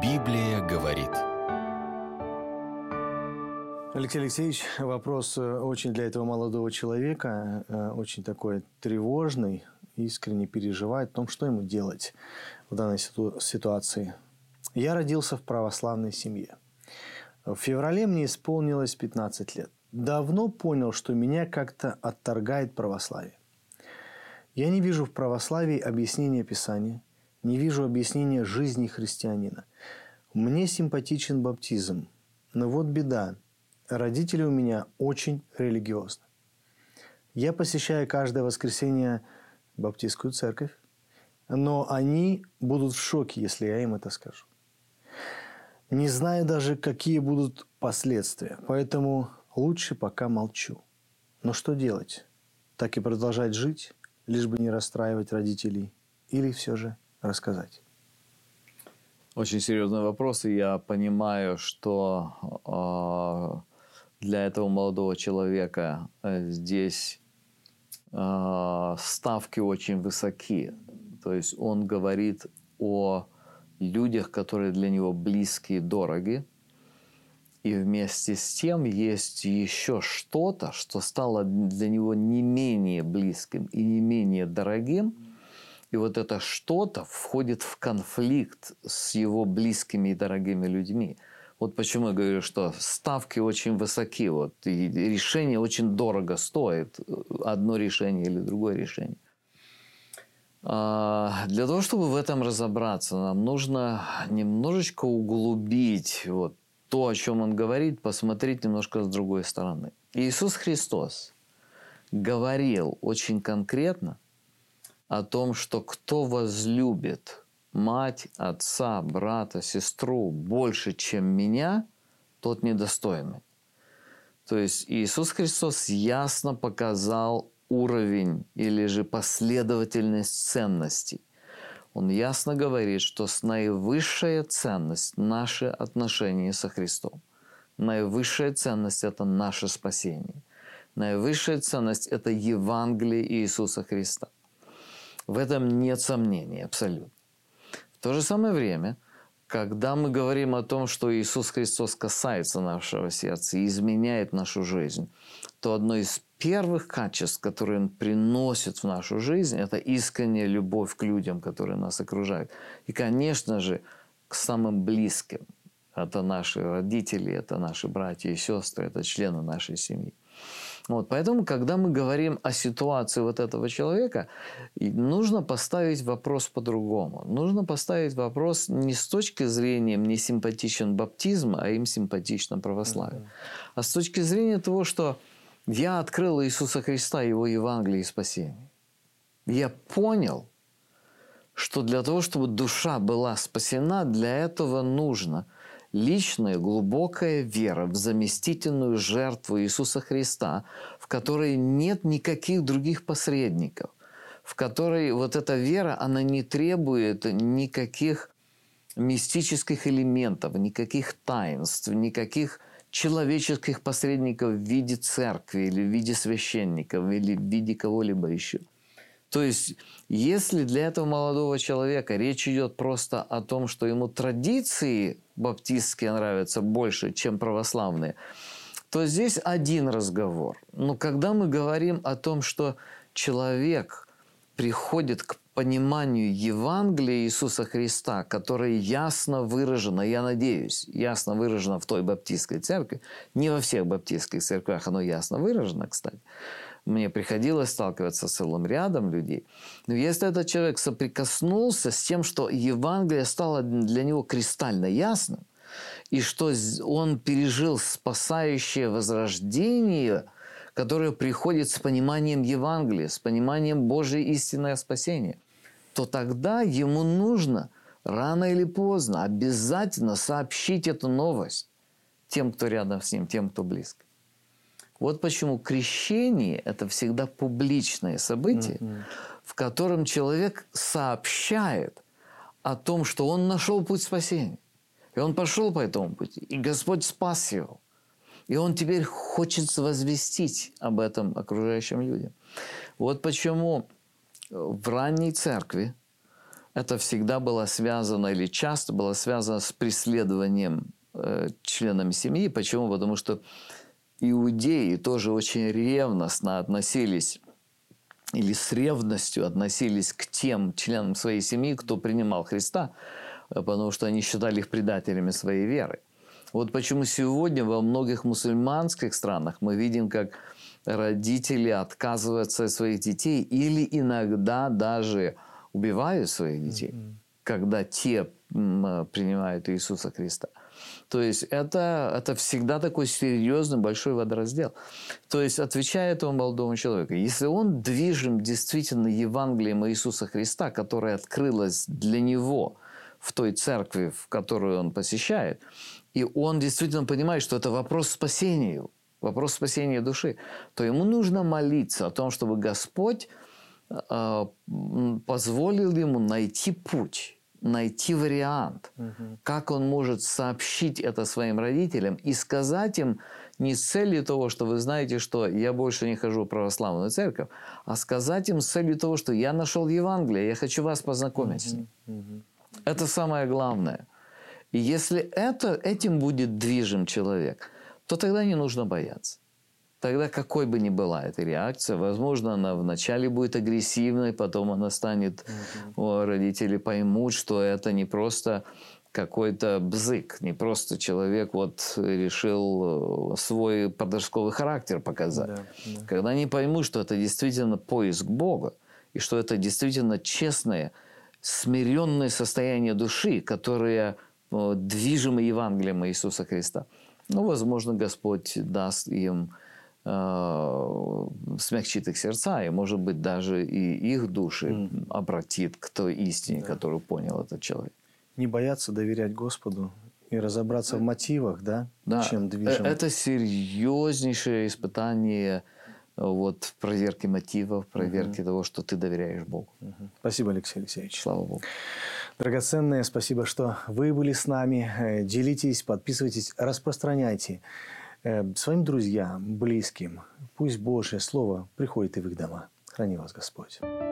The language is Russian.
Библия говорит. Алексей Алексеевич, вопрос очень для этого молодого человека, очень такой тревожный, искренне переживает о том, что ему делать в данной ситуации. Я родился в православной семье. В феврале мне исполнилось 15 лет. Давно понял, что меня как-то отторгает православие. Я не вижу в православии объяснения Писания, не вижу объяснения жизни христианина. Мне симпатичен баптизм, но вот беда. Родители у меня очень религиозны. Я посещаю каждое воскресенье баптистскую церковь, но они будут в шоке, если я им это скажу. Не знаю даже, какие будут последствия, поэтому лучше пока молчу. Но что делать? Так и продолжать жить, лишь бы не расстраивать родителей, или все же рассказать? Очень серьезный вопрос, и я понимаю, что для этого молодого человека здесь ставки очень высоки. То есть он говорит о людях, которые для него близки и дороги. И вместе с тем есть еще что-то, что стало для него не менее близким и не менее дорогим. И вот это что-то входит в конфликт с его близкими и дорогими людьми. Вот почему я говорю, что ставки очень высоки, вот, и решение очень дорого стоит, одно решение или другое решение. Для того, чтобы в этом разобраться, нам нужно немножечко углубить вот то, о чем он говорит, посмотреть немножко с другой стороны. Иисус Христос говорил очень конкретно о том, что кто возлюбит мать, отца, брата, сестру больше, чем меня, тот недостойный. То есть Иисус Христос ясно показал уровень или же последовательность ценностей. Он ясно говорит, что наивысшая ценность – наши отношения со Христом. Наивысшая ценность – это наше спасение. Наивысшая ценность – это Евангелие Иисуса Христа. В этом нет сомнений абсолютно. В то же самое время, когда мы говорим о том, что Иисус Христос касается нашего сердца и изменяет нашу жизнь, то одно из первых качеств, которые Он приносит в нашу жизнь, это искренняя любовь к людям, которые нас окружают. И, конечно же, к самым близким. Это наши родители, это наши братья и сестры, это члены нашей семьи. Вот, поэтому, когда мы говорим о ситуации вот этого человека, нужно поставить вопрос по-другому. Нужно поставить вопрос не с точки зрения «мне симпатичен баптизм», а им симпатично православие. А с точки зрения того, что я открыл Иисуса Христа, Его Евангелие и спасение. Я понял, что для того, чтобы душа была спасена, для этого нужно личная глубокая вера в заместительную жертву Иисуса Христа, в которой нет никаких других посредников, в которой вот эта вера, она не требует никаких мистических элементов, никаких таинств, никаких человеческих посредников в виде церкви или в виде священников или в виде кого-либо еще. То есть, если для этого молодого человека речь идет просто о том, что ему традиции баптистские нравятся больше, чем православные, то здесь один разговор. Но когда мы говорим о том, что человек приходит к пониманию Евангелия Иисуса Христа, которое ясно выражено, я надеюсь, ясно выражено в той баптистской церкви, не во всех баптистских церквях оно ясно выражено, кстати. Мне приходилось сталкиваться с целым рядом людей. Но если этот человек соприкоснулся с тем, что Евангелие стало для него кристально ясным, и что он пережил спасающее возрождение, которое приходит с пониманием Евангелия, с пониманием Божьей истинное спасение, то тогда ему нужно рано или поздно обязательно сообщить эту новость тем, кто рядом с ним, тем, кто близко. Вот почему крещение – это всегда публичное событие, в котором человек сообщает о том, что он нашел путь спасения. И он пошел по этому пути, и Господь спас его. И он теперь хочет возвестить об этом окружающим людям. Вот почему в ранней церкви это всегда было связано или часто было связано с преследованием членами семьи. Почему? Потому что иудеи тоже очень ревностно относились или с ревностью относились к тем членам своей семьи, кто принимал Христа, потому что они считали их предателями своей веры. Вот почему сегодня во многих мусульманских странах мы видим, как родители отказываются от своих детей или иногда даже убивают своих детей, когда те принимают Иисуса Христа. То есть это всегда такой серьезный большой водораздел. То есть, отвечая этому молодому человеку, если он движим действительно Евангелием Иисуса Христа, которое открылось для него в той церкви, в которую он посещает, и он действительно понимает, что это вопрос спасения, вопрос спасения души, то ему нужно молиться о том, чтобы Господь позволил ему найти путь, найти вариант, как он может сообщить это своим родителям и сказать им не с целью того, что вы знаете, что я больше не хожу в православную церковь, а сказать им с целью того, что я нашел Евангелие, я хочу вас познакомить с ним. Это самое главное. И если этим будет движим человек, то тогда не нужно бояться. Тогда какой бы ни была эта реакция, возможно, она вначале будет агрессивной, потом она станет, родители поймут, что это не просто какой-то бзык, не просто человек решил свой подростковый характер показать. Да. Когда они поймут, что это действительно поиск Бога, и что это действительно честное, смиренное состояние души, которое движимо Евангелием Иисуса Христа, возможно, Господь даст им смягчит их сердца, и, может быть, даже и их души обратит к той истине, которую понял этот человек. Не бояться доверять Господу и разобраться в мотивах, чем движем. Это серьезнейшее испытание проверки мотивов, проверки того, что ты доверяешь Богу. Спасибо, Алексей Алексеевич. Слава Богу. Драгоценные, спасибо, что вы были с нами. Делитесь, подписывайтесь, распространяйте своим друзьям, близким. Пусть Божье Слово приходит и в их дома. Храни вас Господь.